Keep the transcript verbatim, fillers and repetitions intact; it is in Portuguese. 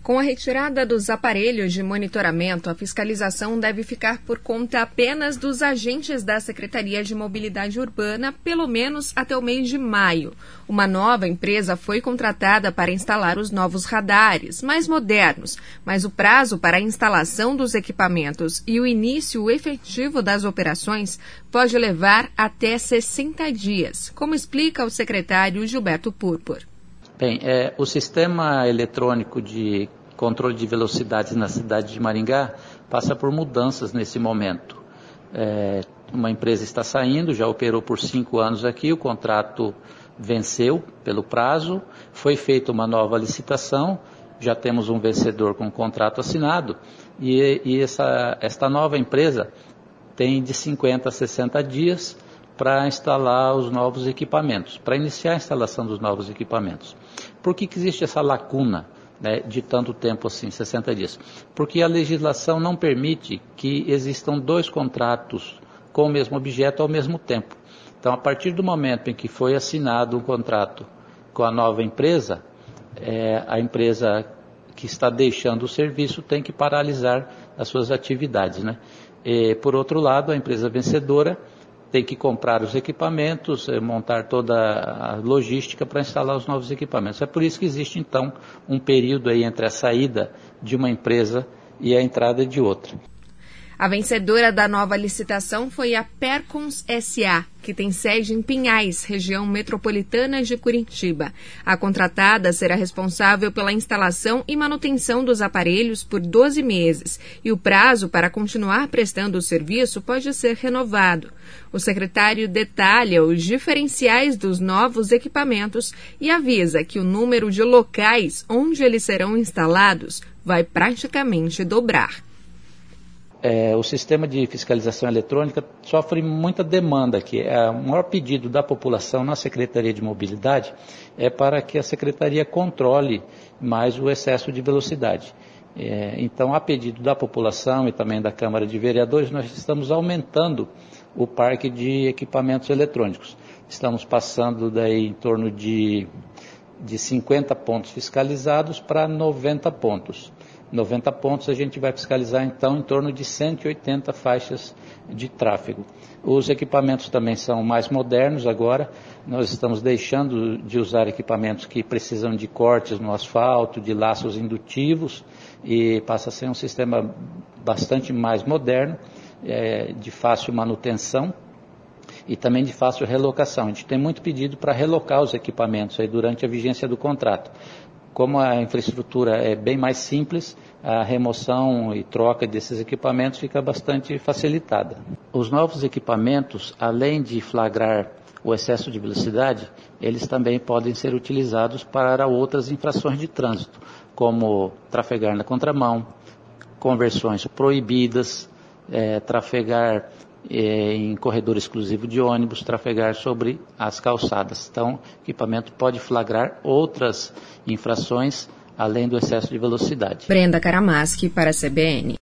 Com a retirada dos aparelhos de monitoramento, a fiscalização deve ficar por conta apenas dos agentes da Secretaria de Mobilidade Urbana, pelo menos até o mês de maio. Uma nova empresa foi contratada para instalar os novos radares, mais modernos, mas o prazo para a instalação dos equipamentos e o início efetivo das operações pode levar até sessenta dias, como explica o secretário Gilberto Purpur. Bem, é, o sistema eletrônico de controle de velocidades na cidade de Maringá passa por mudanças nesse momento. É, uma empresa está saindo, já operou por cinco anos aqui, o contrato venceu pelo prazo, foi feita uma nova licitação, já temos um vencedor com o contrato assinado e, e essa, esta nova empresa tem de cinquenta a sessenta dias para instalar os novos equipamentos, para iniciar a instalação dos novos equipamentos. Por que que existe essa lacuna, né, de tanto tempo assim, sessenta dias? Porque a legislação não permite que existam dois contratos com o mesmo objeto ao mesmo tempo. Então, a partir do momento em que foi assinado um contrato com a nova empresa, é, a empresa que está deixando o serviço tem que paralisar as suas atividades, né? E, por outro lado, a empresa vencedora tem que comprar os equipamentos, montar toda a logística para instalar os novos equipamentos. É por isso que existe, então, um período aí entre a saída de uma empresa e a entrada de outra. A vencedora da nova licitação foi a Percons S A, que tem sede em Pinhais, região metropolitana de Curitiba. A contratada será responsável pela instalação e manutenção dos aparelhos por doze meses, e o prazo para continuar prestando o serviço pode ser renovado. O secretário detalha os diferenciais dos novos equipamentos e avisa que o número de locais onde eles serão instalados vai praticamente dobrar. É, o sistema de fiscalização eletrônica sofre muita demanda aqui. É, o maior pedido da população na Secretaria de Mobilidade é para que a Secretaria controle mais o excesso de velocidade. É, então, a pedido da população e também da Câmara de Vereadores, nós estamos aumentando o parque de equipamentos eletrônicos. Estamos passando daí em torno de, de cinquenta pontos fiscalizados para noventa pontos. noventa pontos a gente vai fiscalizar então em torno de cento e oitenta faixas de tráfego. Os equipamentos também são mais modernos agora, nós estamos deixando de usar equipamentos que precisam de cortes no asfalto, de laços indutivos, e passa a ser um sistema bastante mais moderno, é, de fácil manutenção e também de fácil relocação. A gente tem muito pedido para relocar os equipamentos aí durante a vigência do contrato. Como a infraestrutura é bem mais simples, a remoção e troca desses equipamentos fica bastante facilitada. Os novos equipamentos, além de flagrar o excesso de velocidade, eles também podem ser utilizados para outras infrações de trânsito, como trafegar na contramão, conversões proibidas, é, trafegar é, em corredor exclusivo de ônibus, trafegar sobre as calçadas. Então, o equipamento pode flagrar outras infrações além do excesso de velocidade. Brenda Karamaschi para a C B N.